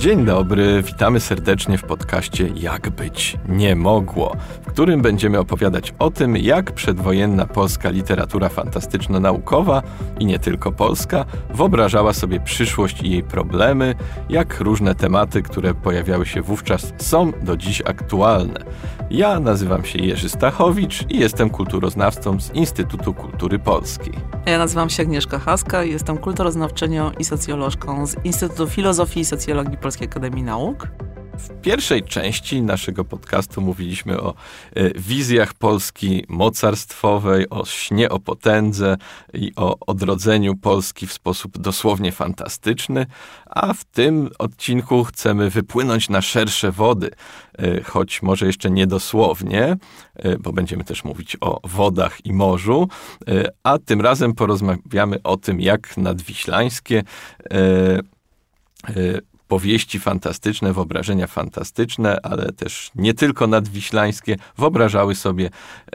Dzień dobry, witamy serdecznie w podcaście Jak być nie mogło, w którym będziemy opowiadać o tym, jak przedwojenna polska literatura fantastyczno-naukowa i nie tylko polska wyobrażała sobie przyszłość i jej problemy, jak różne tematy, które pojawiały się wówczas, są do dziś aktualne. Ja nazywam się Jerzy Stachowicz i jestem kulturoznawcą z Instytutu Kultury Polskiej. Ja nazywam się Agnieszka Haska i jestem kulturoznawczynią i socjolożką z Instytutu Filozofii i Socjologii Polskiej Akademii Nauk. W pierwszej części naszego podcastu mówiliśmy o wizjach Polski mocarstwowej, o śnie o potędze i o odrodzeniu Polski w sposób dosłownie fantastyczny, a w tym odcinku chcemy wypłynąć na szersze wody, choć może jeszcze nie dosłownie, bo będziemy też mówić o wodach i morzu, a tym razem porozmawiamy o tym, jak nadwiślańskie powieści fantastyczne, wyobrażenia fantastyczne, ale też nie tylko nadwiślańskie, wyobrażały sobie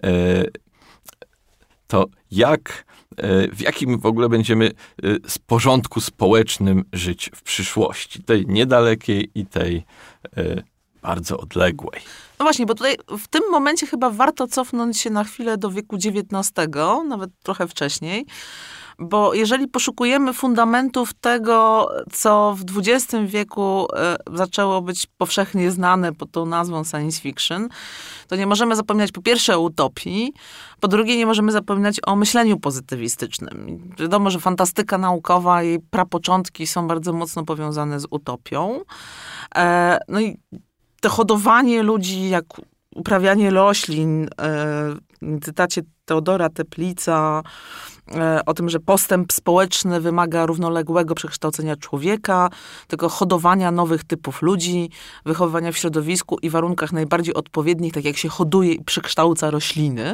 to, w jakim w ogóle będziemy porządku społecznym żyć w przyszłości, tej niedalekiej i tej bardzo odległej. No właśnie, bo tutaj w tym momencie chyba warto cofnąć się na chwilę do wieku XIX, nawet trochę wcześniej, bo jeżeli poszukujemy fundamentów tego, co w XX wieku zaczęło być powszechnie znane pod tą nazwą science fiction, to nie możemy zapominać po pierwsze o utopii, po drugie nie możemy zapominać o myśleniu pozytywistycznym. Wiadomo, że fantastyka naukowa, jej prapoczątki są bardzo mocno powiązane z utopią. No i to hodowanie ludzi, jak uprawianie roślin, w cytacie Teodora Teplica, o tym, że postęp społeczny wymaga równoległego przekształcenia człowieka, tego hodowania nowych typów ludzi, wychowywania w środowisku i warunkach najbardziej odpowiednich, tak jak się hoduje i przekształca rośliny.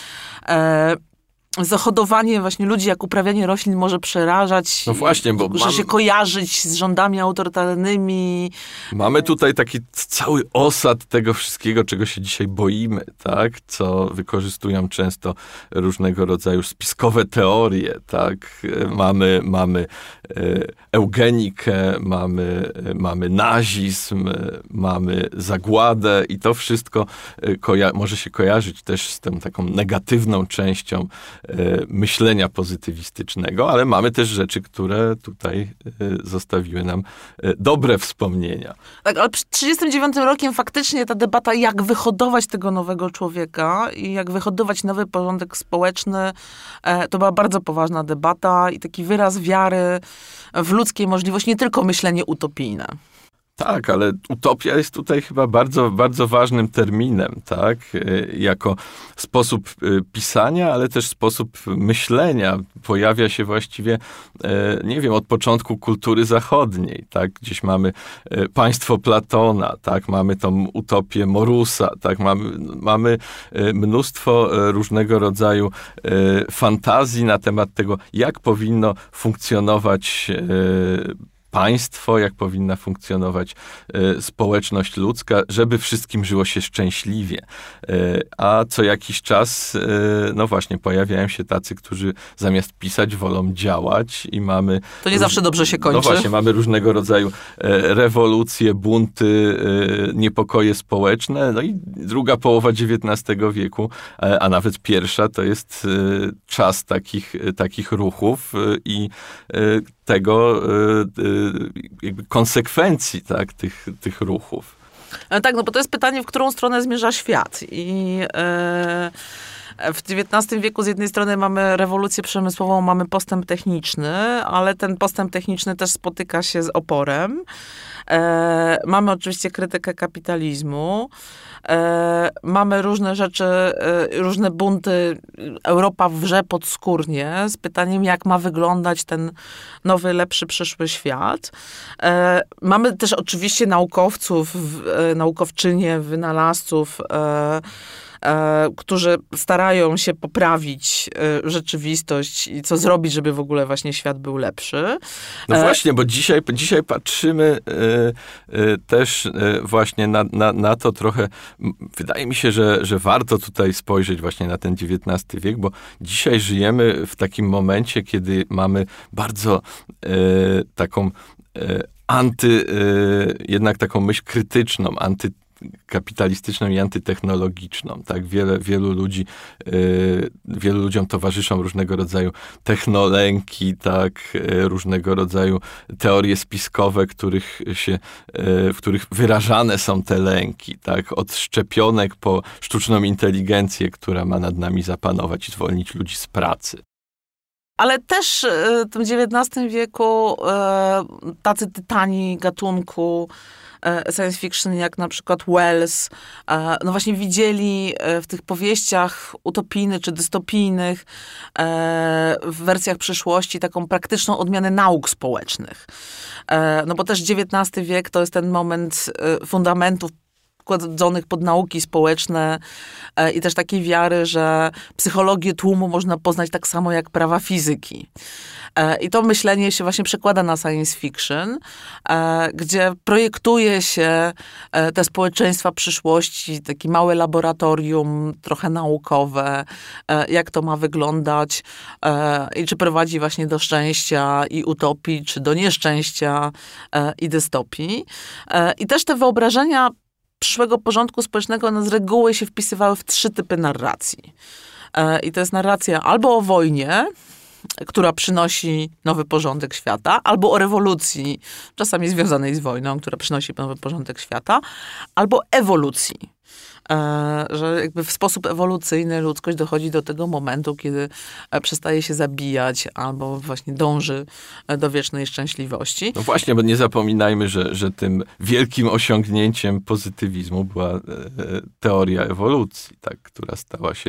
Zahodowanie właśnie ludzi, jak uprawianie roślin może przerażać. No właśnie, bo może się kojarzyć z rządami autorytarnymi. Mamy tutaj taki cały osad tego wszystkiego, czego się dzisiaj boimy, tak? Co wykorzystują często różnego rodzaju spiskowe teorie, tak? Mamy eugenikę, mamy nazizm, mamy zagładę i to wszystko może się kojarzyć też z tą taką negatywną częścią myślenia pozytywistycznego, ale mamy też rzeczy, które tutaj zostawiły nam dobre wspomnienia. Tak, ale przed 1939 rokiem faktycznie ta debata, jak wyhodować tego nowego człowieka i jak wyhodować nowy porządek społeczny, to była bardzo poważna debata i taki wyraz wiary w ludzkie możliwości, nie tylko myślenie utopijne. Tak, ale utopia jest tutaj chyba bardzo, bardzo ważnym terminem, tak? Jako sposób pisania, ale też sposób myślenia. Pojawia się właściwie, nie wiem, od początku kultury zachodniej, tak? Gdzieś mamy państwo Platona, tak? Mamy tą utopię Morusa, tak? Mamy mnóstwo różnego rodzaju fantazji na temat tego, jak powinno funkcjonować państwo, jak powinna funkcjonować społeczność ludzka, żeby wszystkim żyło się szczęśliwie. A co jakiś czas, no właśnie, pojawiają się tacy, którzy zamiast pisać, wolą działać i mamy... To nie zawsze dobrze się kończy. No właśnie, mamy różnego rodzaju rewolucje, bunty, niepokoje społeczne. No i druga połowa XIX wieku, a nawet pierwsza, to jest czas takich ruchów i tego jakby konsekwencji, tak, tych ruchów. Tak, no bo to jest pytanie, w którą stronę zmierza świat. I w XIX wieku z jednej strony mamy rewolucję przemysłową, mamy postęp techniczny, ale ten postęp techniczny też spotyka się z oporem. Mamy oczywiście krytykę kapitalizmu. Mamy różne rzeczy, różne bunty. Europa wrze podskórnie z pytaniem, jak ma wyglądać ten nowy, lepszy, przyszły świat. Mamy też oczywiście naukowców, naukowczynie, wynalazców, którzy starają się poprawić rzeczywistość i co zrobić, żeby w ogóle właśnie świat był lepszy. No właśnie, bo dzisiaj patrzymy też właśnie na to trochę, wydaje mi się, że warto tutaj spojrzeć właśnie na ten XIX wiek, bo dzisiaj żyjemy w takim momencie, kiedy mamy bardzo taką jednak taką myśl krytyczną, kapitalistyczną i antytechnologiczną, tak? Wielu ludziom towarzyszą różnego rodzaju technolęki, tak? Różnego rodzaju teorie spiskowe, w których wyrażane są te lęki, tak? Od szczepionek po sztuczną inteligencję, która ma nad nami zapanować i zwolnić ludzi z pracy. Ale też w tym XIX wieku tacy tytani gatunku science fiction, jak na przykład Wells, no właśnie widzieli w tych powieściach utopijnych czy dystopijnych w wersjach przyszłości taką praktyczną odmianę nauk społecznych. No bo też XIX wiek to jest ten moment fundamentów kładzonych pod nauki społeczne i też takiej wiary, że psychologię tłumu można poznać tak samo jak prawa fizyki. I to myślenie się właśnie przekłada na science fiction, gdzie projektuje się te społeczeństwa przyszłości, takie małe laboratorium, trochę naukowe, jak to ma wyglądać i czy prowadzi właśnie do szczęścia i utopii, czy do nieszczęścia i dystopii. I też te wyobrażenia przyszłego porządku społecznego one z reguły się wpisywały w 3 typy narracji. I to jest narracja albo o wojnie, która przynosi nowy porządek świata, albo o rewolucji, czasami związanej z wojną, która przynosi nowy porządek świata, albo ewolucji. Że jakby w sposób ewolucyjny ludzkość dochodzi do tego momentu, kiedy przestaje się zabijać albo właśnie dąży do wiecznej szczęśliwości. No właśnie, bo nie zapominajmy, że tym wielkim osiągnięciem pozytywizmu była teoria ewolucji, tak, która stała się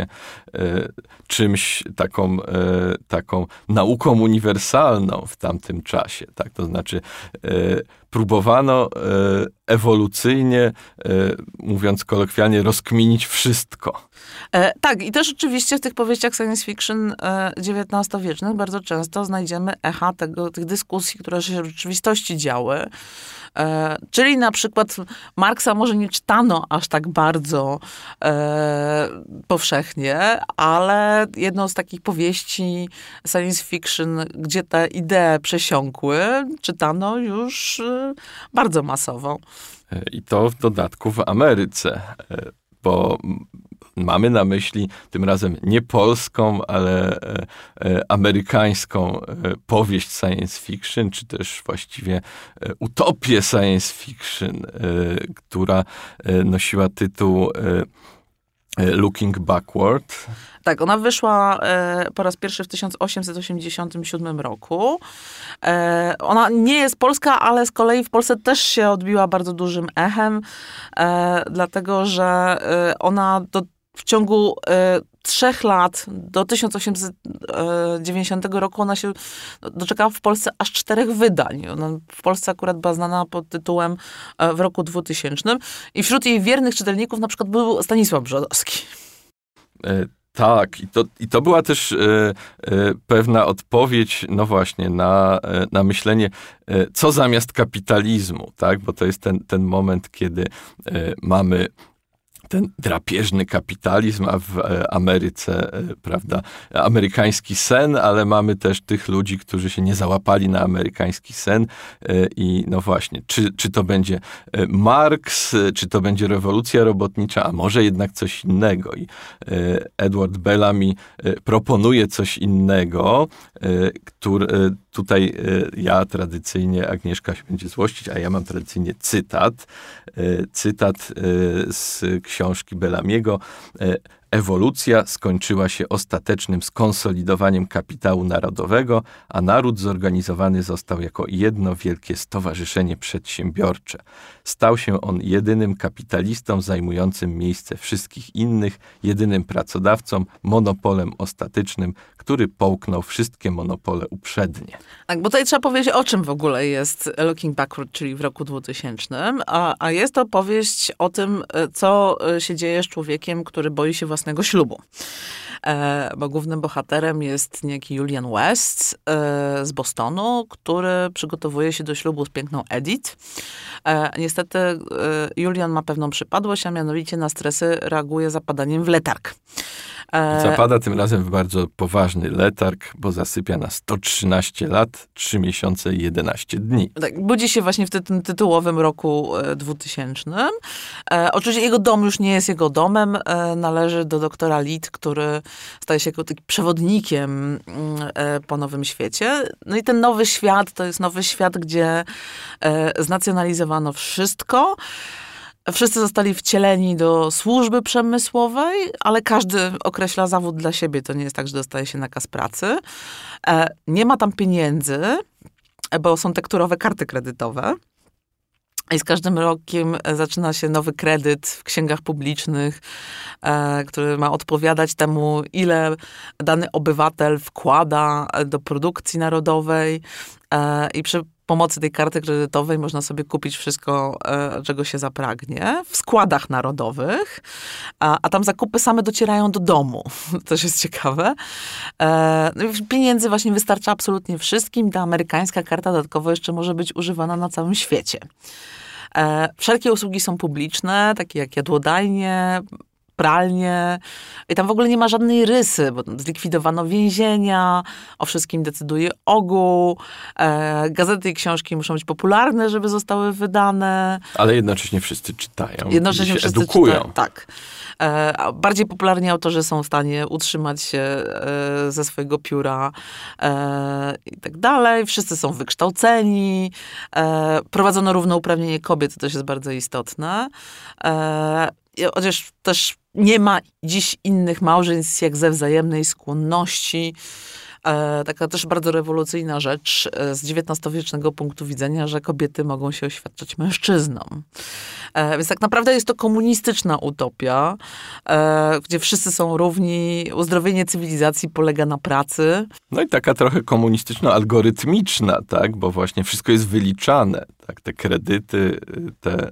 czymś taką nauką uniwersalną w tamtym czasie. Tak? To znaczy próbowano ewolucyjnie, mówiąc kolokwialnie, rozkminić wszystko. Tak, i też oczywiście w tych powieściach science fiction XIX-wiecznych bardzo często znajdziemy echa tych dyskusji, które się w rzeczywistości działy. Czyli na przykład Marksa może nie czytano aż tak bardzo powszechnie, ale jedną z takich powieści science fiction, gdzie te idee przesiąkły, czytano już bardzo masowo. I to w dodatku w Ameryce, bo mamy na myśli tym razem nie polską, ale amerykańską powieść science fiction, czy też właściwie utopię science fiction, która nosiła tytuł Looking Backward. Tak, ona wyszła po raz pierwszy w 1887 roku. Ona nie jest polska, ale z kolei w Polsce też się odbiła bardzo dużym echem, dlatego że ona w ciągu 3 lat, do 1890 roku, ona się doczekała w Polsce aż 4 wydań. Ona w Polsce akurat była znana pod tytułem w roku 2000 i wśród jej wiernych czytelników na przykład był Stanisław Brzozowski. Tak, i to była też pewna odpowiedź, no właśnie, na myślenie, co zamiast kapitalizmu, tak? Bo to jest ten moment, kiedy mamy ten drapieżny kapitalizm, a w Ameryce, prawda, amerykański sen, ale mamy też tych ludzi, którzy się nie załapali na amerykański sen i no właśnie, czy to będzie Marks, czy to będzie rewolucja robotnicza, a może jednak coś innego. I Edward Bellamy proponuje coś innego, tutaj ja tradycyjnie, Agnieszka się będzie złościć, a ja mam tradycyjnie cytat z książki Bellamiego. Ewolucja skończyła się ostatecznym skonsolidowaniem kapitału narodowego, a naród zorganizowany został jako jedno wielkie stowarzyszenie przedsiębiorcze. Stał się on jedynym kapitalistą zajmującym miejsce wszystkich innych, jedynym pracodawcą, monopolem ostatecznym, który połknął wszystkie monopole uprzednie. Tak, bo tutaj trzeba powiedzieć, o czym w ogóle jest Looking Backward, czyli w roku 2000, a jest to powieść o tym, co się dzieje z człowiekiem, który boi się własnego ślubu. Bo głównym bohaterem jest niejaki Julian West z Bostonu, który przygotowuje się do ślubu z piękną Edith. Niestety Julian ma pewną przypadłość, a mianowicie na stresy reaguje zapadaniem w letarg. Zapada tym razem w bardzo poważny letarg, bo zasypia na 113 lat, 3 miesiące i 11 dni. Tak, budzi się właśnie w tym tytułowym roku 2000. Oczywiście jego dom już nie jest jego domem. Należy do doktora Litt, który staje się takim przewodnikiem po Nowym Świecie. No i ten Nowy Świat to jest nowy świat, gdzie znacjonalizowano wszystko. Wszyscy zostali wcieleni do służby przemysłowej, ale każdy określa zawód dla siebie. To nie jest tak, że dostaje się nakaz pracy. Nie ma tam pieniędzy, bo są tekturowe karty kredytowe. I z każdym rokiem zaczyna się nowy kredyt w księgach publicznych, który ma odpowiadać temu, ile dany obywatel wkłada do produkcji narodowej. I przy pomocy tej karty kredytowej można sobie kupić wszystko, czego się zapragnie, w składach narodowych, a tam zakupy same docierają do domu. To też jest ciekawe. Pieniędzy właśnie wystarcza absolutnie wszystkim. Ta amerykańska karta dodatkowo jeszcze może być używana na całym świecie. Wszelkie usługi są publiczne, takie jak jadłodajnie, pralnie. I tam w ogóle nie ma żadnej rysy, bo zlikwidowano więzienia, o wszystkim decyduje ogół. Gazety i książki muszą być popularne, żeby zostały wydane. Ale jednocześnie wszyscy czytają. Jednocześnie się wszyscy edukują. czytają, tak. Bardziej popularni autorzy są w stanie utrzymać się ze swojego pióra i tak dalej. Wszyscy są wykształceni. Prowadzono równouprawnienie kobiet, to też jest bardzo istotne. Chociaż też nie ma dziś innych małżeństw jak ze wzajemnej skłonności. Taka też bardzo rewolucyjna rzecz z XIX-wiecznego punktu widzenia, że kobiety mogą się oświadczać mężczyznom. Więc tak naprawdę jest to komunistyczna utopia, gdzie wszyscy są równi, uzdrowienie cywilizacji polega na pracy. No i taka trochę komunistyczno-algorytmiczna, tak? Bo właśnie wszystko jest wyliczane. Tak? Te kredyty, te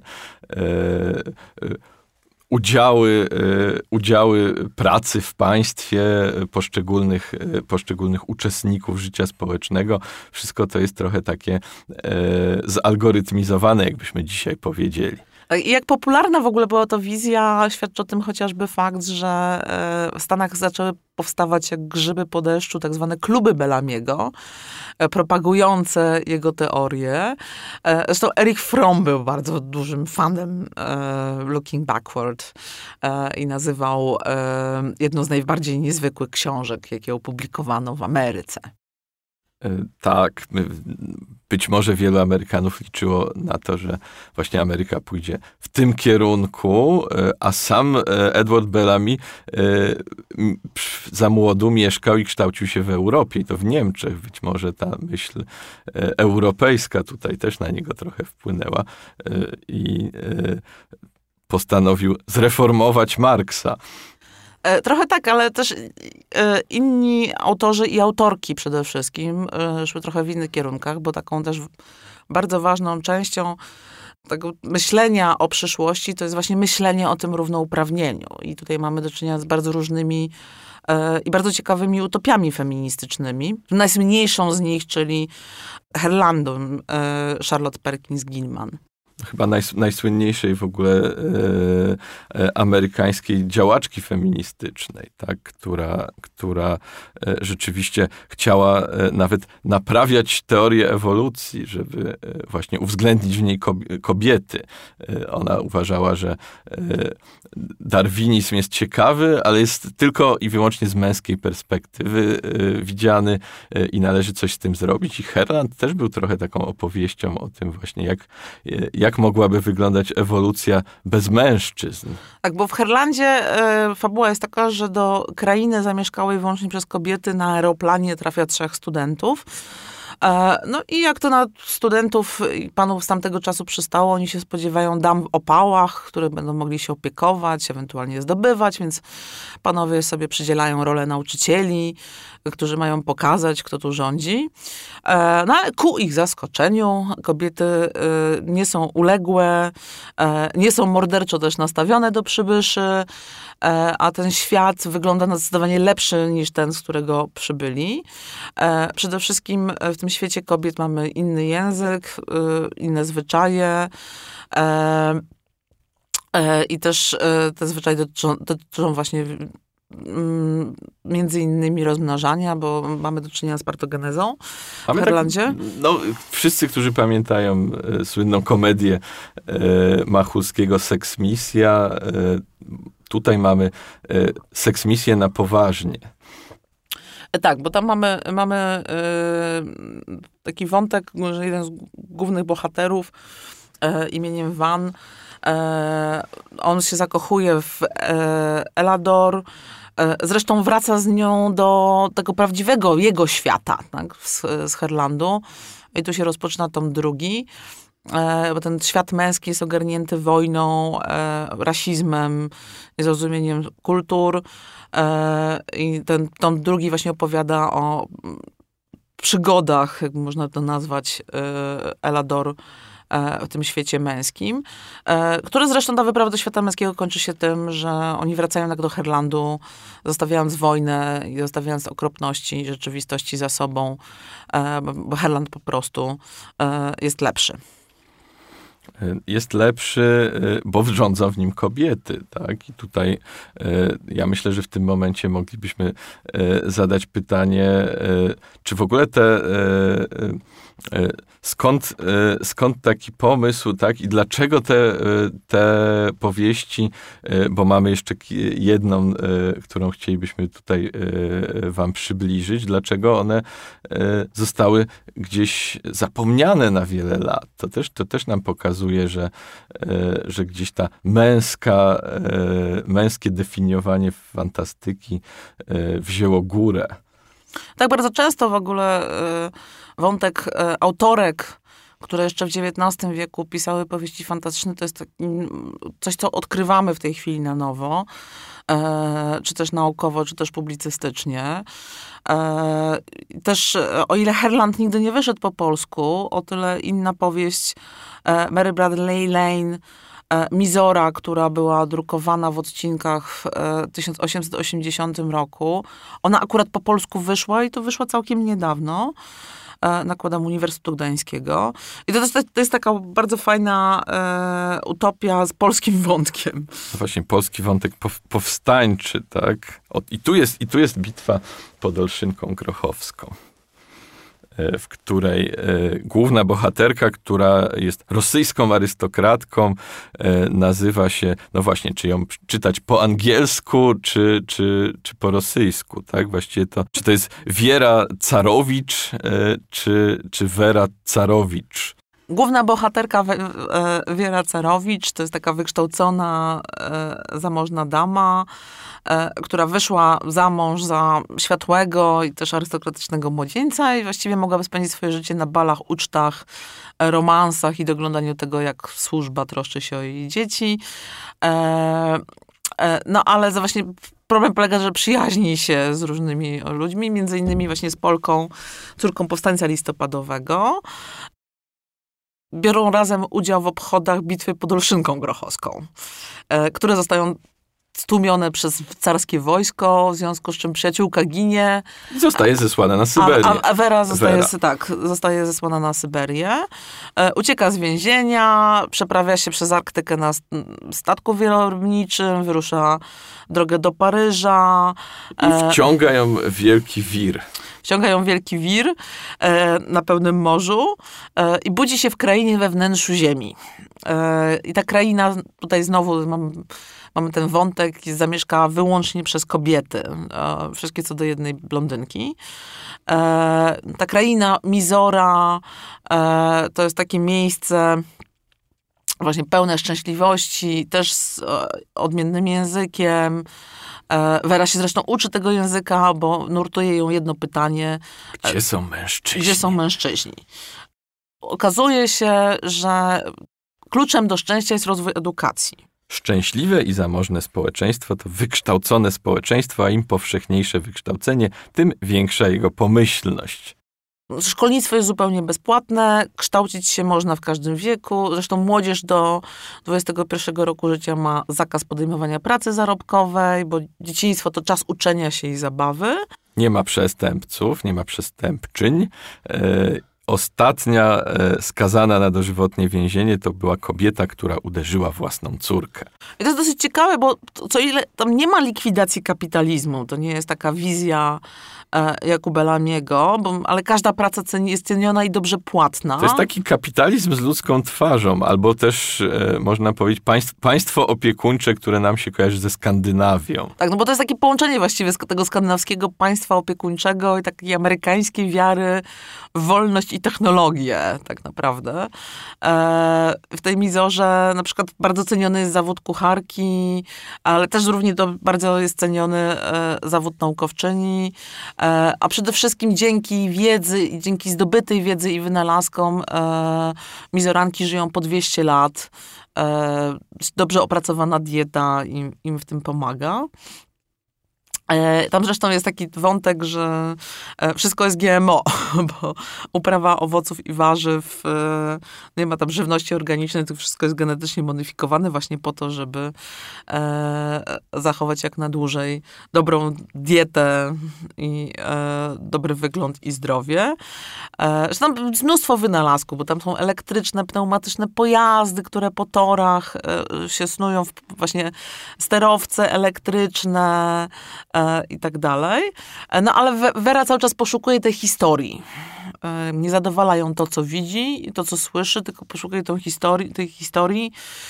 udziały pracy w państwie poszczególnych uczestników życia społecznego. Wszystko to jest trochę takie zalgorytmizowane, jakbyśmy dzisiaj powiedzieli. I jak popularna w ogóle była to wizja, świadczy o tym chociażby fakt, że w Stanach zaczęły powstawać jak grzyby po deszczu tak zwane kluby Bellamiego, propagujące jego teorie. Zresztą Erich Fromm był bardzo dużym fanem Looking Backward i nazywał jedną z najbardziej niezwykłych książek, jakie opublikowano w Ameryce. Tak, być może wielu Amerykanów liczyło na to, że właśnie Ameryka pójdzie w tym kierunku, a sam Edward Bellamy za młodu mieszkał i kształcił się w Europie, i to w Niemczech. Być może ta myśl europejska tutaj też na niego trochę wpłynęła i postanowił zreformować Marksa. Trochę tak, ale też inni autorzy i autorki przede wszystkim szły trochę w innych kierunkach, bo taką też bardzo ważną częścią tego myślenia o przyszłości to jest właśnie myślenie o tym równouprawnieniu. I tutaj mamy do czynienia z bardzo różnymi i bardzo ciekawymi utopiami feministycznymi. Najsmniejszą z nich, czyli Herlandum Charlotte Perkins Gilman. Chyba najsłynniejszej w ogóle amerykańskiej działaczki feministycznej, tak? która rzeczywiście chciała nawet naprawiać teorię ewolucji, żeby właśnie uwzględnić w niej kobiety. Ona uważała, że darwinizm jest ciekawy, ale jest tylko i wyłącznie z męskiej perspektywy widziany i należy coś z tym zrobić. I Herland też był trochę taką opowieścią o tym właśnie, jak mogłaby wyglądać ewolucja bez mężczyzn. Tak, bo w Herlandzie fabuła jest taka, że do krainy zamieszkałej wyłącznie przez kobiety na aeroplanie trafia 3 studentów. No i jak to na studentów i panów z tamtego czasu przystało, oni się spodziewają dam w opałach, które będą mogli się opiekować, ewentualnie zdobywać, więc panowie sobie przydzielają rolę nauczycieli, którzy mają pokazać, kto tu rządzi. No ale ku ich zaskoczeniu kobiety nie są uległe, nie są morderczo też nastawione do przybyszy, a ten świat wygląda na zdecydowanie lepszy niż ten, z którego przybyli. Przede wszystkim w tym świecie kobiet mamy inny język, inne zwyczaje i też te zwyczaje dotyczą właśnie między innymi rozmnażania, bo mamy do czynienia z partogenezą w Herlandzie. Wszyscy, którzy pamiętają słynną komedię Machulskiego Seksmisja, tutaj mamy seksmisję na poważnie. Tak, bo tam mamy taki wątek, że jeden z głównych bohaterów imieniem Van, on się zakochuje w Elador, zresztą wraca z nią do tego prawdziwego jego świata, tak, z Herlandu. I tu się rozpoczyna tom drugi, bo ten świat męski jest ogarnięty wojną, rasizmem, niezrozumieniem kultur. I ten tom drugi właśnie opowiada o przygodach, jak można to nazwać, Elador w tym świecie męskim, który zresztą ta wyprawa do świata męskiego kończy się tym, że oni wracają tak do Herlandu, zostawiając wojnę i zostawiając okropności i rzeczywistości za sobą, bo Herland po prostu jest lepszy. Jest lepszy, bo rządzą w nim kobiety, tak? I tutaj ja myślę, że w tym momencie moglibyśmy zadać pytanie, czy w ogóle skąd taki pomysł, tak? I dlaczego te powieści, bo mamy jeszcze jedną, którą chcielibyśmy tutaj wam przybliżyć, dlaczego one zostały gdzieś zapomniane na wiele lat. To też nam pokazuje, że gdzieś ta męskie definiowanie fantastyki wzięło górę. Tak bardzo często w ogóle wątek autorek, które jeszcze w XIX wieku pisały powieści fantastyczne, to jest coś, co odkrywamy w tej chwili na nowo, czy też naukowo, czy też publicystycznie. Też o ile Herland nigdy nie wyszedł po polsku, o tyle inna powieść Mary Bradley Lane, Mizora, która była drukowana w odcinkach w 1880 roku. Ona akurat po polsku wyszła i to wyszła całkiem niedawno. Nakładem Uniwersytetu Gdańskiego. I to jest taka bardzo fajna utopia z polskim wątkiem. No właśnie, polski wątek powstańczy, tak? I tu jest bitwa pod Olszynką Grochowską, w której główna bohaterka, która jest rosyjską arystokratką, nazywa się, no właśnie, czy ją czytać po angielsku, czy po rosyjsku, tak? Właściwie czy to jest Wiera Carowicz, czy Wera Carowicz. Główna bohaterka Wiera Carowicz to jest taka wykształcona, zamożna dama, która wyszła za mąż za światłego i też arystokratycznego młodzieńca i właściwie mogłaby spędzić swoje życie na balach, ucztach, romansach i doglądaniu tego, jak służba troszczy się o jej dzieci. No ale właśnie problem polega, że przyjaźni się z różnymi ludźmi, między innymi właśnie z Polką, córką powstańca listopadowego. Biorą razem udział w obchodach bitwy pod Olszynką Grochowską, które zostają stłumione przez carskie wojsko, w związku z czym przyjaciółka ginie. Zostaje zesłana na Syberię. A Wera zostaje zesłana na Syberię. Ucieka z więzienia, przeprawia się przez Arktykę na statku wierowniczym, wyrusza drogę do Paryża. I wciąga ją wielki wir. Na pełnym morzu i budzi się w krainie we wnętrzu ziemi. I ta kraina, tutaj znowu mamy ten wątek, jest zamieszkała wyłącznie przez kobiety. Wszystkie co do jednej blondynki. Ta kraina Mizora to jest takie miejsce właśnie pełne szczęśliwości, też z odmiennym językiem. Wera się zresztą uczy tego języka, bo nurtuje ją jedno pytanie. Gdzie są mężczyźni? Gdzie są mężczyźni? Okazuje się, że kluczem do szczęścia jest rozwój edukacji. Szczęśliwe i zamożne społeczeństwo to wykształcone społeczeństwo, a im powszechniejsze wykształcenie, tym większa jego pomyślność. Szkolnictwo jest zupełnie bezpłatne, kształcić się można w każdym wieku. Zresztą młodzież do 21 roku życia ma zakaz podejmowania pracy zarobkowej, bo dzieciństwo to czas uczenia się i zabawy. Nie ma przestępców, nie ma przestępczyń. ostatnia skazana na dożywotnie więzienie to była kobieta, która uderzyła własną córkę. I to jest dosyć ciekawe, bo co ile tam nie ma likwidacji kapitalizmu, to nie jest taka wizja Jakuba Lamiego, ale każda praca jest ceniona i dobrze płatna. To jest taki kapitalizm z ludzką twarzą, albo też można powiedzieć państwo opiekuńcze, które nam się kojarzy ze Skandynawią. Tak, no bo to jest takie połączenie właściwie tego skandynawskiego państwa opiekuńczego i takiej amerykańskiej wiary w wolność i technologię, tak naprawdę. W tej Mizorze na przykład bardzo ceniony jest zawód kucharki, ale też równie bardzo jest ceniony zawód naukowczyni, a przede wszystkim dzięki wiedzy i dzięki zdobytej wiedzy i wynalazkom Mizoranki żyją po 200 lat. Dobrze opracowana dieta im w tym pomaga. Tam zresztą jest taki wątek, że wszystko jest GMO, bo uprawa owoców i warzyw, nie ma tam żywności organicznej, to wszystko jest genetycznie modyfikowane właśnie po to, żeby zachować jak na dłużej dobrą dietę i dobry wygląd i zdrowie. Zresztą tam jest mnóstwo wynalazków, bo tam są elektryczne, pneumatyczne pojazdy, które po torach się snują, właśnie sterowce elektryczne, i tak dalej. No ale Vera cały czas poszukuje tej historii. Nie zadowala ją to, co widzi i to, co słyszy, tylko poszukuje tej historii,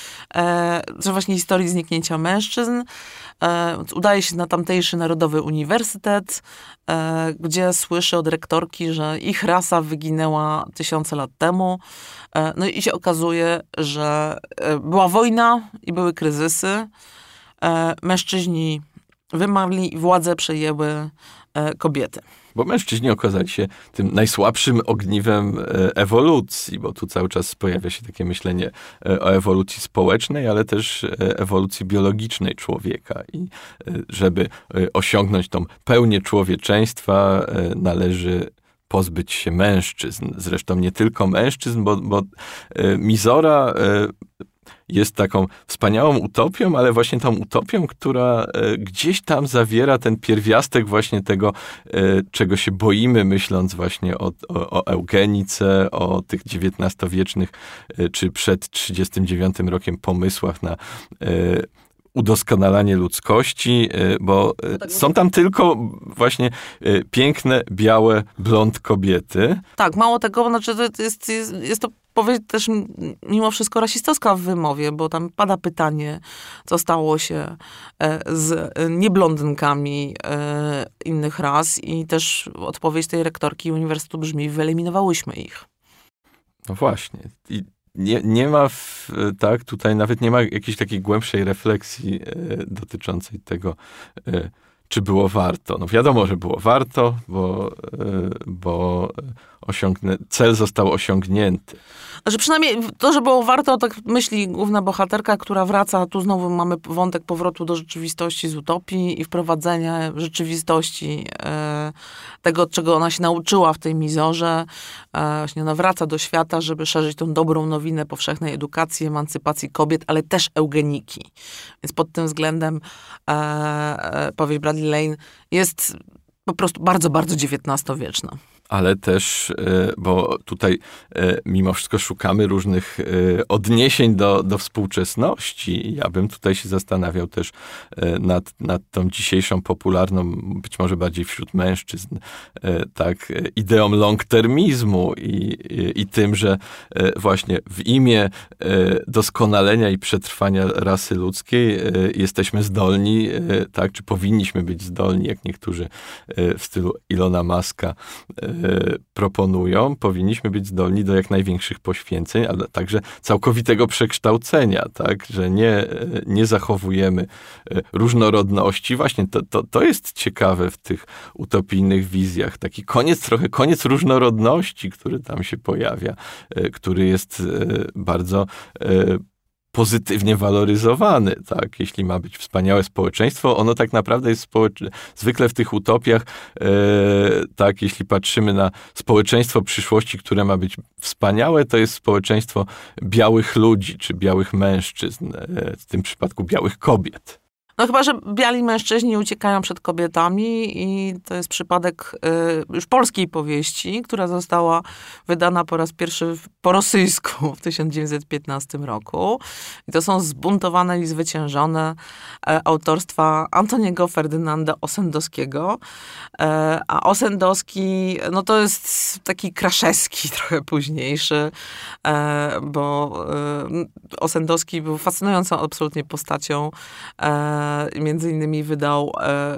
że właśnie historii zniknięcia mężczyzn. Udaje się na tamtejszy Narodowy Uniwersytet, gdzie słyszy od rektorki, że ich rasa wyginęła 1000 lat temu. No i się okazuje, że była wojna i były kryzysy. Mężczyźni wymarli i władzę przejęły kobiety. Bo mężczyźni okazali się tym najsłabszym ogniwem ewolucji, bo tu cały czas pojawia się takie myślenie o ewolucji społecznej, ale też ewolucji biologicznej człowieka. I żeby osiągnąć tą pełnię człowieczeństwa, należy pozbyć się mężczyzn. Zresztą nie tylko mężczyzn, bo Mizora jest taką wspaniałą utopią, ale właśnie tą utopią, która gdzieś tam zawiera ten pierwiastek właśnie tego, czego się boimy, myśląc właśnie o eugenice, o tych XIX-wiecznych czy przed 1939 rokiem pomysłach na udoskonalanie ludzkości, bo są tam tylko właśnie piękne, białe, blond kobiety. Tak, mało tego, znaczy jest to powiedzieć też mimo wszystko rasistowska w wymowie, bo tam pada pytanie, co stało się z nieblondynkami innych ras i też odpowiedź tej rektorki uniwersytetu brzmi, wyeliminowałyśmy ich. No właśnie. I nie ma, tak, tutaj nawet nie ma jakiejś takiej głębszej refleksji dotyczącej tego, czy było warto. No wiadomo, że było warto, bo cel został osiągnięty. Znaczy przynajmniej to, że było warto, tak myśli główna bohaterka, która wraca, tu znowu mamy wątek powrotu do rzeczywistości z utopii i wprowadzenia rzeczywistości tego, czego ona się nauczyła w tej Mizorze. Właśnie ona wraca do świata, żeby szerzyć tą dobrą nowinę powszechnej edukacji, emancypacji kobiet, ale też eugeniki. Więc pod tym względem powieść Bradley Lane jest po prostu bardzo, bardzo XIX-wieczna. Ale też, bo tutaj mimo wszystko szukamy różnych odniesień do współczesności. Ja bym tutaj się zastanawiał też nad tą dzisiejszą popularną, być może bardziej wśród mężczyzn, tak, ideą long-termizmu i tym, że właśnie w imię doskonalenia i przetrwania rasy ludzkiej jesteśmy zdolni, tak, czy powinniśmy być zdolni, jak niektórzy w stylu Ilona Muska proponują, powinniśmy być zdolni do jak największych poświęceń, ale także całkowitego przekształcenia, tak, że nie zachowujemy różnorodności. Właśnie to jest ciekawe w tych utopijnych wizjach. Taki koniec różnorodności, który tam się pojawia, który jest bardzo pozytywnie waloryzowany, tak? Jeśli ma być wspaniałe społeczeństwo, ono tak naprawdę jest zwykle w tych utopiach, tak, jeśli patrzymy na społeczeństwo przyszłości, które ma być wspaniałe, to jest społeczeństwo białych ludzi, czy białych mężczyzn, w tym przypadku białych kobiet. No chyba, że biali mężczyźni uciekają przed kobietami i to jest przypadek już polskiej powieści, która została wydana po raz pierwszy po rosyjsku w 1915 roku. I to są Zbuntowane i zwyciężone autorstwa Antoniego Ferdynanda Ossendowskiego. A Ossendowski, no to jest taki Kraszewski trochę późniejszy, bo Ossendowski był fascynującą absolutnie postacią. Między innymi wydał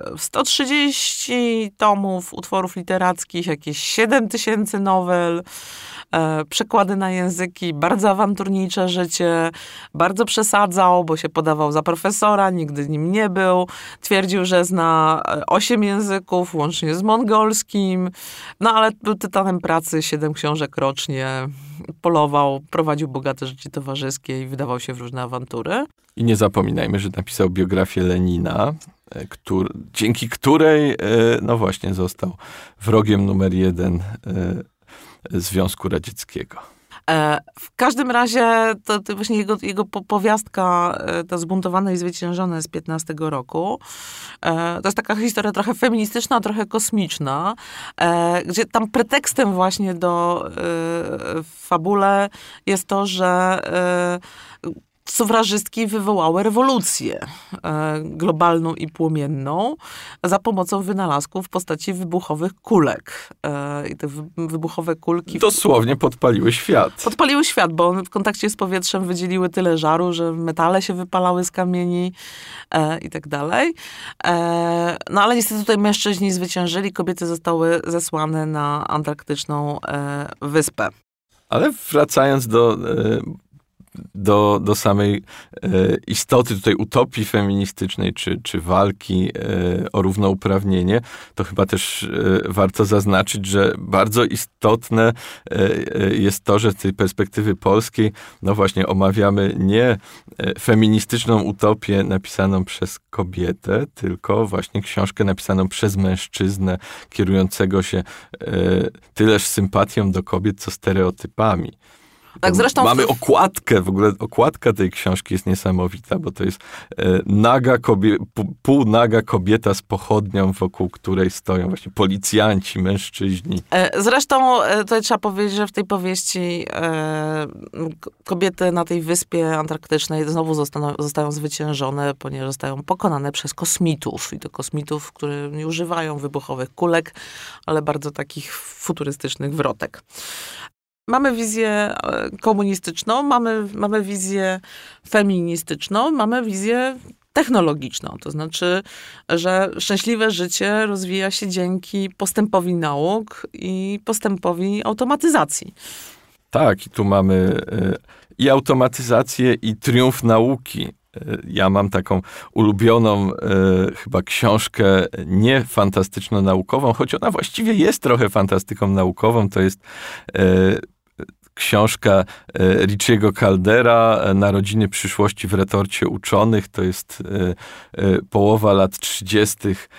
130 tomów utworów literackich, jakieś 7000 nowel, przekłady na języki, bardzo awanturnicze życie, bardzo przesadzał, bo się podawał za profesora, nigdy nim nie był. Twierdził, że zna 8 języków, łącznie z mongolskim, no ale był tytanem pracy, 7 książek rocznie, polował, prowadził bogate życie towarzyskie i wydawał się w różne awantury. I nie zapominajmy, że napisał biografię Lenina, dzięki której, no właśnie, został wrogiem numer 1 Związku Radzieckiego. W każdym razie to właśnie jego powiastka, ta Zbuntowane i zwyciężone z 15 roku, to jest taka historia trochę feministyczna, trochę kosmiczna, gdzie tam pretekstem właśnie do fabule jest to, że sufrażystki wywołały rewolucję globalną i płomienną za pomocą wynalazków w postaci wybuchowych kulek. I te wybuchowe kulki... Dosłownie podpaliły świat. Podpaliły świat, bo one w kontakcie z powietrzem wydzieliły tyle żaru, że metale się wypalały z kamieni i tak dalej. No ale niestety tutaj mężczyźni zwyciężyli, kobiety zostały zesłane na antarktyczną wyspę. Ale wracając do samej istoty tutaj utopii feministycznej, czy walki o równouprawnienie, to chyba też warto zaznaczyć, że bardzo istotne jest to, że z tej perspektywy polskiej, no właśnie omawiamy nie feministyczną utopię napisaną przez kobietę, tylko właśnie książkę napisaną przez mężczyznę, kierującego się tyleż sympatią do kobiet, co stereotypami. Tak, zresztą mamy okładkę, w ogóle okładka tej książki jest niesamowita, bo to jest półnaga kobieta z pochodnią, wokół której stoją właśnie policjanci, mężczyźni. Zresztą tutaj trzeba powiedzieć, że w tej powieści kobiety na tej wyspie antarktycznej znowu zostają zwyciężone, ponieważ zostają pokonane przez kosmitów. I to kosmitów, które nie używają wybuchowych kulek, ale bardzo takich futurystycznych wrotek. Mamy wizję komunistyczną, mamy wizję feministyczną, mamy wizję technologiczną. To znaczy, że szczęśliwe życie rozwija się dzięki postępowi nauk i postępowi automatyzacji. Tak, i tu mamy i automatyzację, i triumf nauki. Ja mam taką ulubioną chyba książkę nie fantastyczno-naukową, choć ona właściwie jest trochę fantastyką naukową. To jest książka Richiego Caldera, Narodziny przyszłości w retorcie uczonych. To jest połowa lat 30.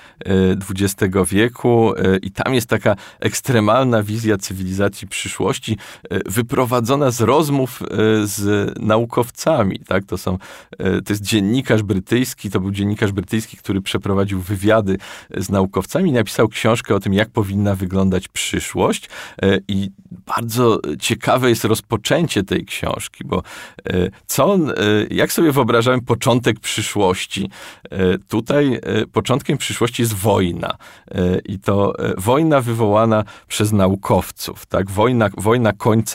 XX wieku i tam jest taka ekstremalna wizja cywilizacji przyszłości wyprowadzona z rozmów z naukowcami. Tak? To jest dziennikarz brytyjski, to był dziennikarz brytyjski, który przeprowadził wywiady z naukowcami i napisał książkę o tym, jak powinna wyglądać przyszłość i bardzo ciekawe jest rozpoczęcie tej książki, bo jak sobie wyobrażałem początek przyszłości? Tutaj początkiem przyszłości jest wojna. I to wojna wywołana przez naukowców, tak? Wojna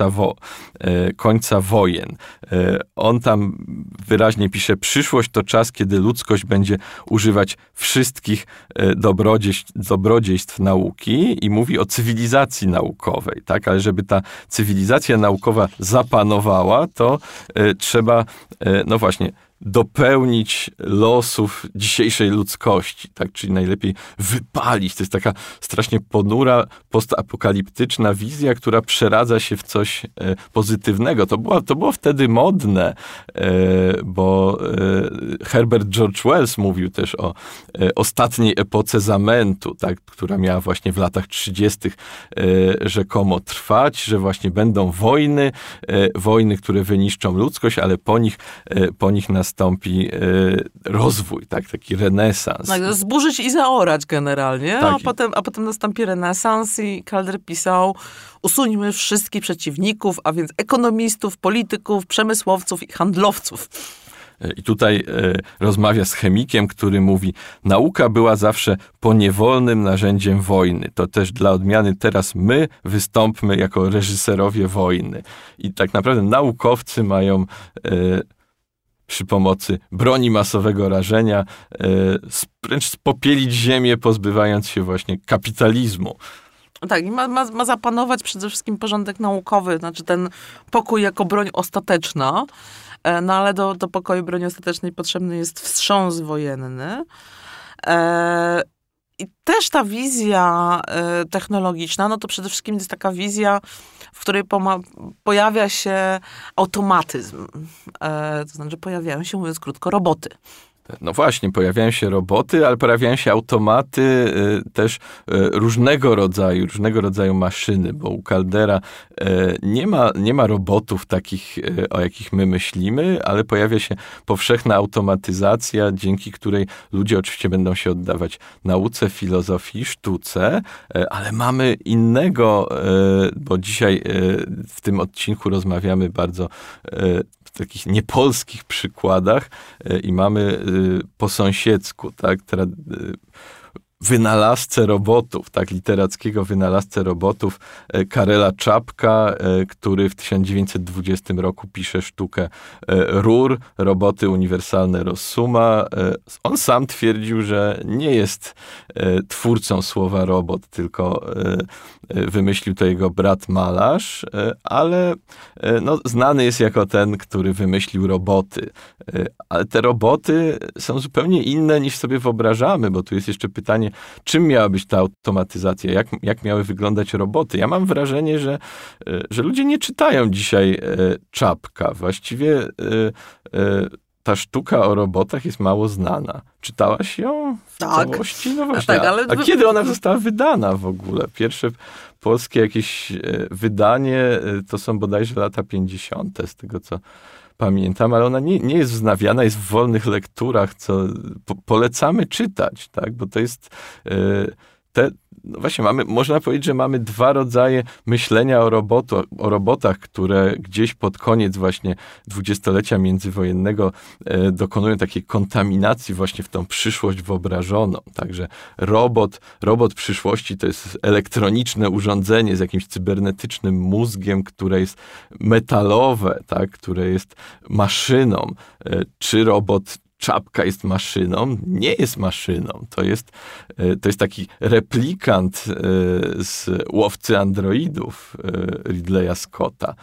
końca wojen. On tam wyraźnie pisze, przyszłość to czas, kiedy ludzkość będzie używać wszystkich dobrodziejstw nauki i mówi o cywilizacji naukowej, tak? Ale żeby ta cywilizacja naukowa zapanowała, to trzeba, no właśnie, dopełnić losów dzisiejszej ludzkości, tak? Czyli najlepiej wypalić. To jest taka strasznie ponura, postapokaliptyczna wizja, która przeradza się w coś pozytywnego. To było wtedy modne, bo Herbert George Wells mówił też o ostatniej epoce zamętu, tak? Która miała właśnie w latach 30. Rzekomo trwać, że właśnie będą wojny, które wyniszczą ludzkość, ale po nich nastąpi nastąpi rozwój, tak, taki renesans. Tak, zburzyć i zaorać generalnie, Tak. a potem nastąpi renesans i Calder pisał: usuńmy wszystkich przeciwników, a więc ekonomistów, polityków, przemysłowców i handlowców. I tutaj rozmawia z chemikiem, który mówi: nauka była zawsze poniewolnym narzędziem wojny. To też dla odmiany teraz my wystąpmy jako reżyserowie wojny. I tak naprawdę naukowcy mają przy pomocy broni masowego rażenia wręcz spopielić ziemię, pozbywając się właśnie kapitalizmu. Tak, i ma zapanować przede wszystkim porządek naukowy, znaczy ten pokój jako broń ostateczna. No ale do pokoju broni ostatecznej potrzebny jest wstrząs wojenny. I też ta wizja technologiczna, no to przede wszystkim jest taka wizja, w której pojawia się automatyzm. To znaczy pojawiają się, mówiąc krótko, roboty. No właśnie, pojawiają się roboty, ale pojawiają się automaty, też różnego rodzaju maszyny, bo u Caldera nie ma robotów takich, o jakich my myślimy, ale pojawia się powszechna automatyzacja, dzięki której ludzie oczywiście będą się oddawać nauce, filozofii, sztuce, ale mamy innego, bo dzisiaj w tym odcinku rozmawiamy bardzo w takich niepolskich przykładach i mamy po sąsiedzku, tak, wynalazcę robotów, tak, literackiego wynalazcę robotów Karela Czapka, który w 1920 roku pisze sztukę Rur, roboty uniwersalne Rossuma. On sam twierdził, że nie jest twórcą słowa robot, tylko wymyślił to jego brat malarz, ale no, znany jest jako ten, który wymyślił roboty. Ale te roboty są zupełnie inne niż sobie wyobrażamy, bo tu jest jeszcze pytanie, czym miała być ta automatyzacja, jak miały wyglądać roboty. Ja mam wrażenie, że ludzie nie czytają dzisiaj Czapka. Właściwie ta sztuka o robotach jest mało znana. Czytałaś ją w całości? No właśnie. Tak, ale... A kiedy ona została wydana w ogóle? Pierwsze polskie jakieś wydanie to są bodajże lata 50. z tego co pamiętam, ale ona nie jest wznawiana, jest w wolnych lekturach, co polecamy czytać, tak? Bo to jest no właśnie, można powiedzieć, że mamy dwa rodzaje myślenia o robotach, które gdzieś pod koniec właśnie dwudziestolecia międzywojennego dokonują takiej kontaminacji właśnie w tą przyszłość wyobrażoną. Także robot przyszłości to jest elektroniczne urządzenie z jakimś cybernetycznym mózgiem, które jest metalowe, tak, które jest maszyną. Czy robot Czapka jest maszyną? Nie jest maszyną. To jest taki replikant z Łowcy androidów Ridleya Scotta.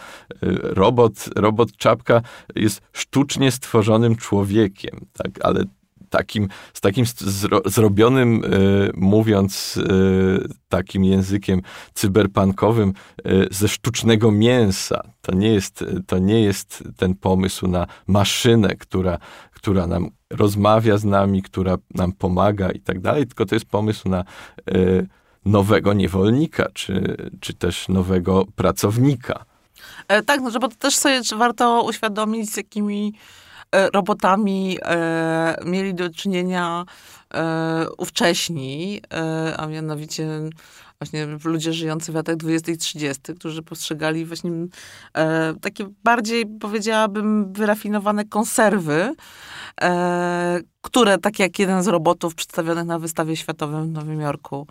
Robot Czapka jest sztucznie stworzonym człowiekiem, tak, ale takim zrobionym, mówiąc takim językiem cyberpunkowym, ze sztucznego mięsa. To nie jest ten pomysł na maszynę, która nam rozmawia z nami, która nam pomaga i tak dalej, tylko to jest pomysł na nowego niewolnika, czy też nowego pracownika. Tak, no, bo to też sobie warto uświadomić, z jakimi robotami mieli do czynienia ówcześni, a mianowicie właśnie ludzie żyjący w latach 20. i 30., którzy postrzegali właśnie takie bardziej, powiedziałabym, wyrafinowane konserwy, które, tak jak jeden z robotów przedstawionych na wystawie światowej w Nowym Jorku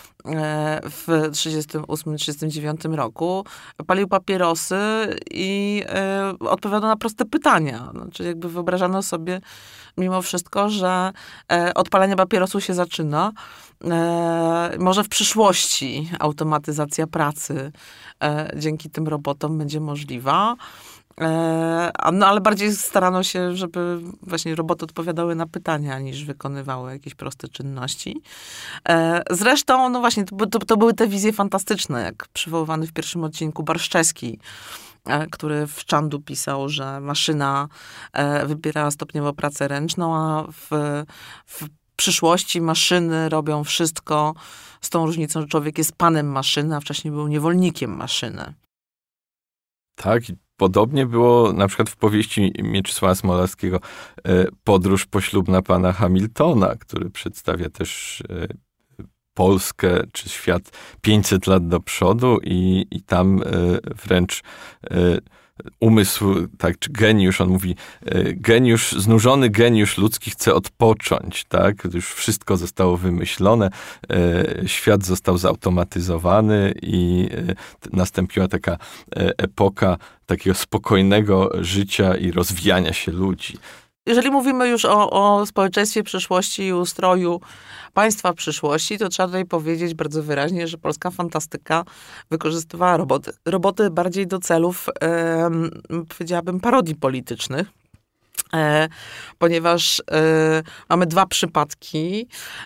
w 1938-1939 roku, palił papierosy i odpowiadał na proste pytania. Znaczy jakby wyobrażano sobie mimo wszystko, że od palenia papierosu się zaczyna. Może w przyszłości automatyzacja pracy dzięki tym robotom będzie możliwa. No ale bardziej starano się, żeby właśnie roboty odpowiadały na pytania, niż wykonywały jakieś proste czynności. Zresztą, no właśnie, to były te wizje fantastyczne, jak przywoływany w pierwszym odcinku Barszczewski, który w Czandu pisał, że maszyna wybiera stopniowo pracę ręczną, a w przyszłości maszyny robią wszystko, z tą różnicą, że człowiek jest panem maszyny, a wcześniej był niewolnikiem maszyny. Tak, i Podobnie było na przykład w powieści Mieczysława Smolarskiego Podróż poślubna pana Hamiltona, który przedstawia też Polskę czy świat 500 lat do przodu i tam wręcz umysł, tak, czy geniusz, on mówi, znużony geniusz ludzki chce odpocząć, tak, już wszystko zostało wymyślone, świat został zautomatyzowany i nastąpiła taka epoka takiego spokojnego życia i rozwijania się ludzi. Jeżeli mówimy już o społeczeństwie przyszłości i ustroju państwa przyszłości, to trzeba tutaj powiedzieć bardzo wyraźnie, że polska fantastyka wykorzystywała roboty. Roboty bardziej do celów, powiedziałabym, parodii politycznych. Ponieważ mamy dwa przypadki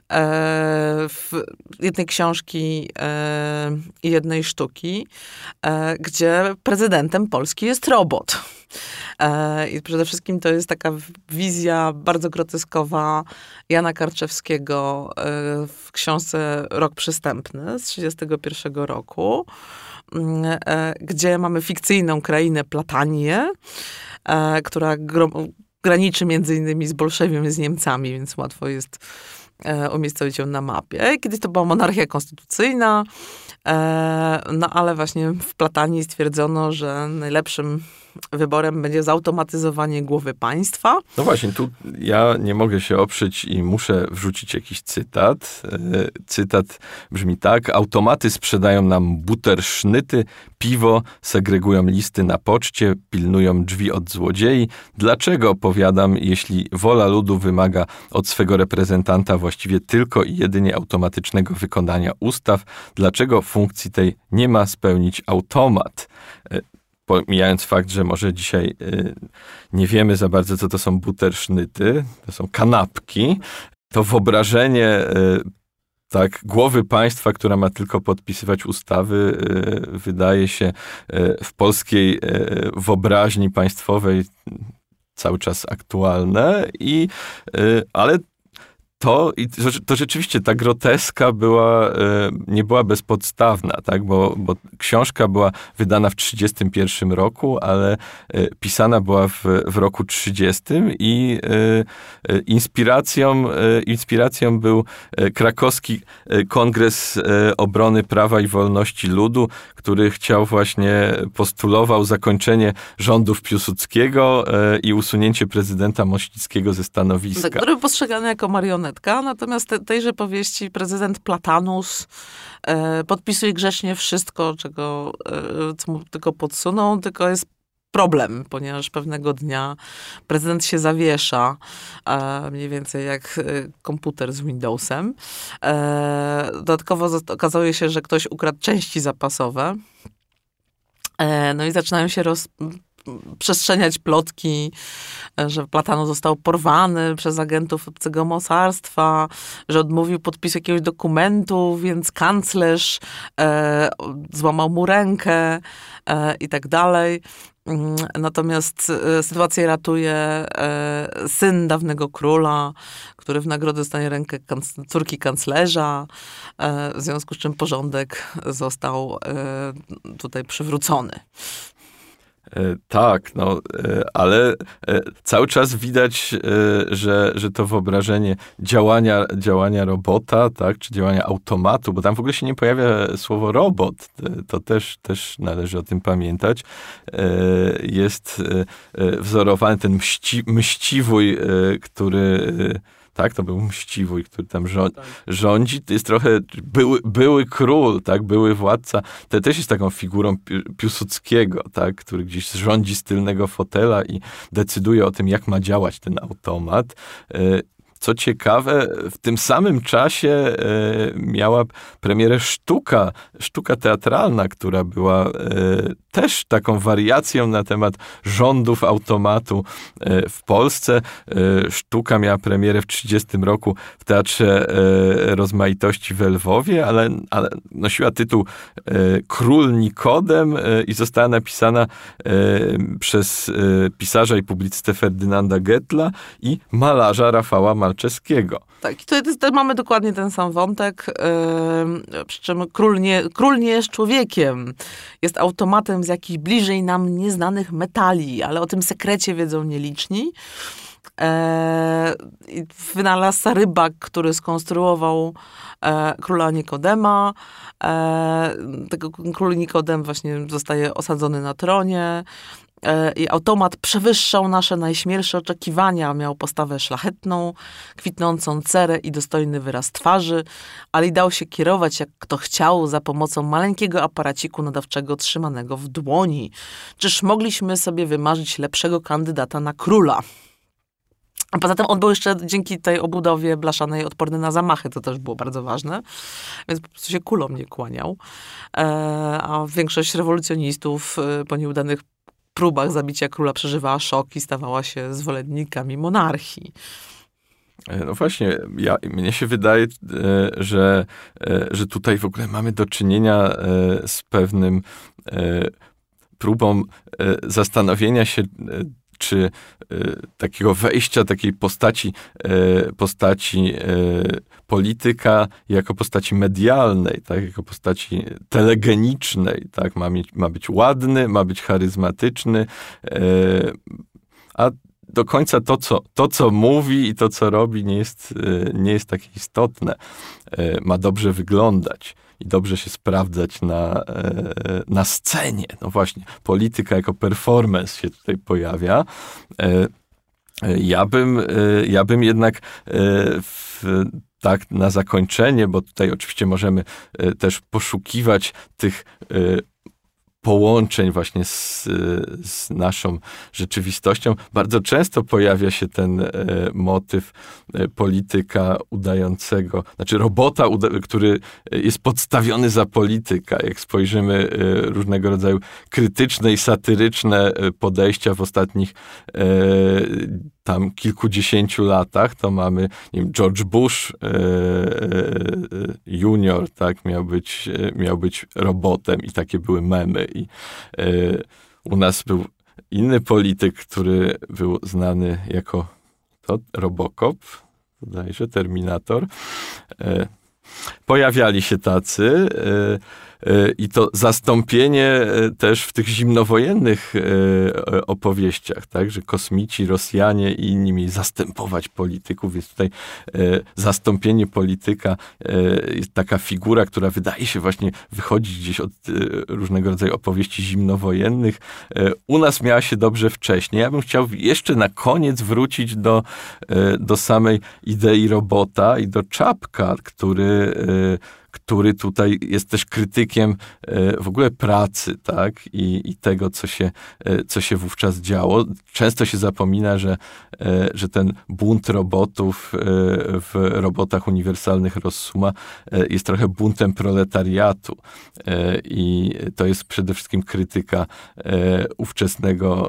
jednej książki i jednej sztuki, gdzie prezydentem Polski jest robot. I przede wszystkim to jest taka wizja bardzo groteskowa Jana Karczewskiego w książce Rok Przystępny z 1931 roku, gdzie mamy fikcyjną krainę Platanię, która graniczy między innymi z Bolszewią i z Niemcami, więc łatwo jest umiejscowić ją na mapie. Kiedyś to była monarchia konstytucyjna, no ale właśnie w Platanii stwierdzono, że najlepszym wyborem będzie zautomatyzowanie głowy państwa. No właśnie, tu ja nie mogę się oprzeć i muszę wrzucić jakiś cytat. Cytat brzmi tak: automaty sprzedają nam butersznyty, piwo, segregują listy na poczcie, pilnują drzwi od złodziei. Dlaczego, powiadam, jeśli wola ludu wymaga od swego reprezentanta właściwie tylko i jedynie automatycznego wykonania ustaw, dlaczego funkcji tej nie ma spełnić automat? Pomijając fakt, że może dzisiaj nie wiemy za bardzo, co to są butersznyty, to są kanapki, to wyobrażenie tak, głowy państwa, która ma tylko podpisywać ustawy, wydaje się w polskiej wyobraźni państwowej cały czas aktualne, ale to rzeczywiście ta groteska nie była bezpodstawna, tak? Bo książka była wydana w 1931 roku, ale pisana była w roku 30 i inspiracją był krakowski Kongres Obrony Prawa i Wolności Ludu, który postulował zakończenie rządów Piłsudskiego i usunięcie prezydenta Mościckiego ze stanowiska. Który był postrzegany jako marionetka, natomiast tejże powieści prezydent Platanus podpisuje grzecznie wszystko, co mu tylko podsuną, tylko jest problem, ponieważ pewnego dnia prezydent się zawiesza, mniej więcej jak komputer z Windowsem. Dodatkowo okazuje się, że ktoś ukradł części zapasowe. No i zaczynają się przestrzeniać plotki, że Platanus został porwany przez agentów obcego mocarstwa, że odmówił podpisu jakiegoś dokumentu, więc kanclerz złamał mu rękę i tak dalej. Natomiast sytuację ratuje syn dawnego króla, który w nagrodę dostanie rękę córki kanclerza, w związku z czym porządek został tutaj przywrócony. Tak, ale cały czas widać, że to wyobrażenie działania robota, tak, czy działania automatu, bo tam w ogóle się nie pojawia słowo robot, to też należy o tym pamiętać, jest wzorowany ten mściwój, który... Tak, to był Mściwój, który tam rządzi. To jest trochę były król, tak, były władca. To też jest taką figurą Piłsudskiego, tak, który gdzieś rządzi z tylnego fotela i decyduje o tym, jak ma działać ten automat. Co ciekawe, w tym samym czasie miała premierę sztuka teatralna, która była też taką wariacją na temat rządów automatu w Polsce. Sztuka miała premierę w 1930 roku w Teatrze Rozmaitości w Lwowie, ale nosiła tytuł Król Nikodem i została napisana przez pisarza i publicystę Ferdynanda Gettla i malarza Rafała malczeskiego. Tak, i tutaj mamy dokładnie ten sam wątek, przy czym król nie jest człowiekiem. Jest automatem z jakichś bliżej nam nieznanych metali, ale o tym sekrecie wiedzą nieliczni. Wynalazca rybak, który skonstruował króla Nikodema. Tego król Nikodem właśnie zostaje osadzony na tronie. I automat przewyższał nasze najśmielsze oczekiwania. Miał postawę szlachetną, kwitnącą cerę i dostojny wyraz twarzy, ale i dał się kierować jak kto chciał za pomocą maleńkiego aparaciku nadawczego trzymanego w dłoni. Czyż mogliśmy sobie wymarzyć lepszego kandydata na króla? A poza tym on był jeszcze dzięki tej obudowie blaszanej odporny na zamachy, to też było bardzo ważne, więc po prostu się kulą nie kłaniał. A większość rewolucjonistów po nieudanych próbach zabicia króla przeżywała szok i stawała się zwolennikami monarchii. No właśnie, mnie się wydaje, że tutaj w ogóle mamy do czynienia z pewnym próbą zastanowienia się, czy takiego wejścia takiej postaci polityka jako postaci medialnej, tak, jako postaci telegenicznej, tak, ma być ładny, ma być charyzmatyczny, a do końca to, co mówi i to, co robi, nie jest takie istotne. Ma dobrze wyglądać i dobrze się sprawdzać na scenie. No właśnie, polityka jako performance się tutaj pojawia. Ja bym jednak tak na zakończenie, bo tutaj oczywiście możemy też poszukiwać tych połączeń właśnie z naszą rzeczywistością. Bardzo często pojawia się ten motyw polityka udającego, znaczy robota, który jest podstawiony za polityka. Jak spojrzymy różnego rodzaju krytyczne i satyryczne podejścia w ostatnich tam kilkudziesięciu latach, to mamy, nie wiem, George Bush junior, tak, miał być robotem i takie były memy. I u nas był inny polityk, który był znany jako Robocop, bodajże Terminator. Pojawiali się tacy i to zastąpienie też w tych zimnowojennych opowieściach, tak, że kosmici, Rosjanie i inni mieli zastępować polityków, więc tutaj zastąpienie polityka jest taka figura, która wydaje się właśnie wychodzić gdzieś od różnego rodzaju opowieści zimnowojennych. U nas miała się dobrze wcześniej. Ja bym chciał jeszcze na koniec wrócić do samej idei robota i do Czapka, który tutaj jest też krytykiem w ogóle pracy, tak? I tego, co się wówczas działo. Często się zapomina, że ten bunt robotów w robotach uniwersalnych Rossuma jest trochę buntem proletariatu. I to jest przede wszystkim krytyka ówczesnego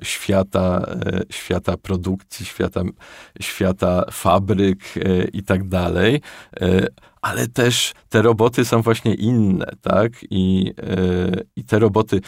świata produkcji, świata fabryk i tak dalej. Ale też te roboty są właśnie inne, tak? I te roboty,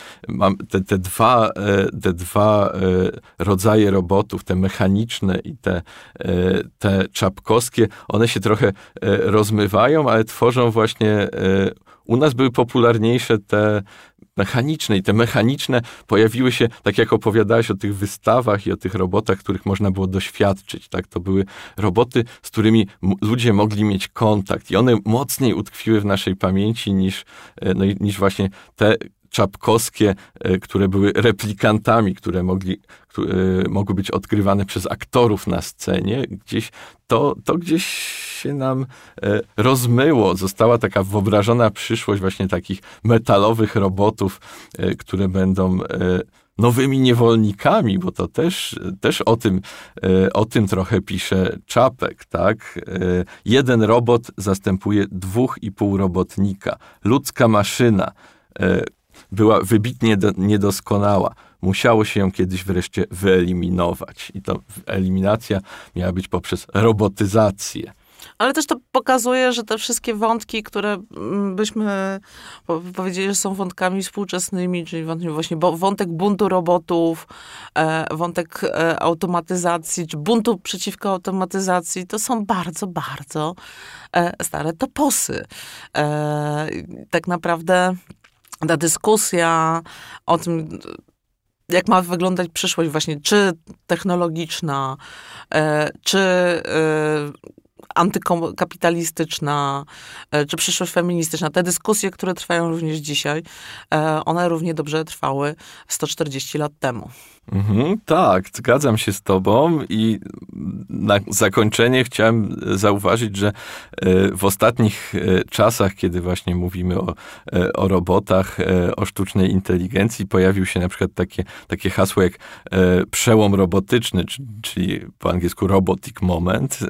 te dwa rodzaje robotów, te mechaniczne i te czapkowskie, one się trochę rozmywają, ale tworzą właśnie, u nas były popularniejsze te mechaniczne i te mechaniczne pojawiły się, tak jak opowiadałeś o tych wystawach i o tych robotach, których można było doświadczyć, tak? To były roboty, z którymi ludzie mogli mieć kontakt i one mocniej utkwiły w naszej pamięci niż właśnie te czapkowskie, które były replikantami, które mogły być odgrywane przez aktorów na scenie. To gdzieś się nam rozmyło. Została taka wyobrażona przyszłość właśnie takich metalowych robotów, które będą nowymi niewolnikami, bo to też o tym trochę pisze Czapek, tak? Jeden robot zastępuje 2,5 robotnika. Ludzka maszyna była wybitnie niedoskonała. Musiało się ją kiedyś wreszcie wyeliminować. I to eliminacja miała być poprzez robotyzację. Ale też to pokazuje, że te wszystkie wątki, które byśmy powiedzieli, że są wątkami współczesnymi, czyli właśnie wątek buntu robotów, wątek automatyzacji, czy buntu przeciwko automatyzacji, to są bardzo, bardzo stare toposy. Tak naprawdę ta dyskusja o tym, jak ma wyglądać przyszłość właśnie, czy technologiczna, czy antykapitalistyczna, czy przyszłość feministyczna. Te dyskusje, które trwają również dzisiaj, one równie dobrze trwały 140 lat temu. Tak, zgadzam się z tobą i na zakończenie chciałem zauważyć, że w ostatnich czasach, kiedy właśnie mówimy o robotach, o sztucznej inteligencji, pojawił się na przykład takie hasło jak przełom robotyczny, czyli po angielsku robotic moment,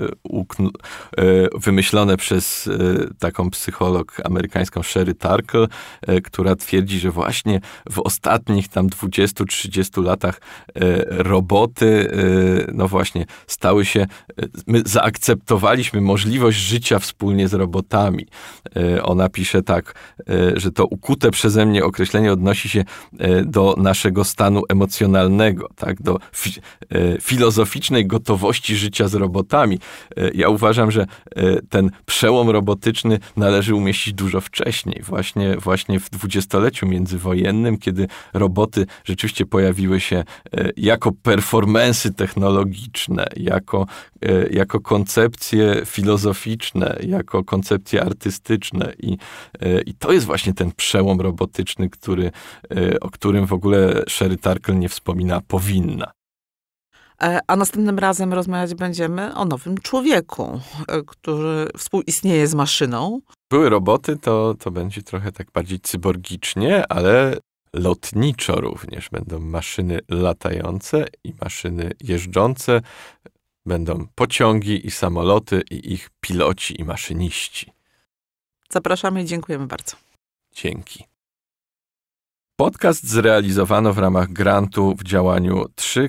wymyślone przez taką psycholog amerykańską Sherry Turkle, która twierdzi, że właśnie w ostatnich tam 20-30 latach roboty, no właśnie, stały się, my zaakceptowaliśmy możliwość życia wspólnie z robotami. Ona pisze tak, że to ukute przeze mnie określenie odnosi się do naszego stanu emocjonalnego, tak, do filozoficznej gotowości życia z robotami. Ja uważam, że ten przełom robotyczny należy umieścić dużo wcześniej, właśnie w dwudziestoleciu międzywojennym, kiedy roboty rzeczywiście pojawiły się jako performansy technologiczne, jako koncepcje filozoficzne, jako koncepcje artystyczne i to jest właśnie ten przełom robotyczny, o którym w ogóle Sherry Turkle nie wspomina, powinna. A następnym razem rozmawiać będziemy o nowym człowieku, który współistnieje z maszyną. Były roboty, to będzie trochę tak bardziej cyborgicznie, ale lotniczo również. Będą maszyny latające i maszyny jeżdżące. Będą pociągi i samoloty i ich piloci i maszyniści. Zapraszamy i dziękujemy bardzo. Dzięki. Podcast zrealizowano w ramach grantu w działaniu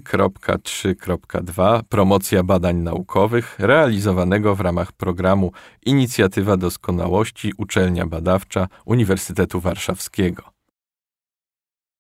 3.3.2 Promocja badań naukowych, realizowanego w ramach programu Inicjatywa Doskonałości Uczelnia Badawcza Uniwersytetu Warszawskiego.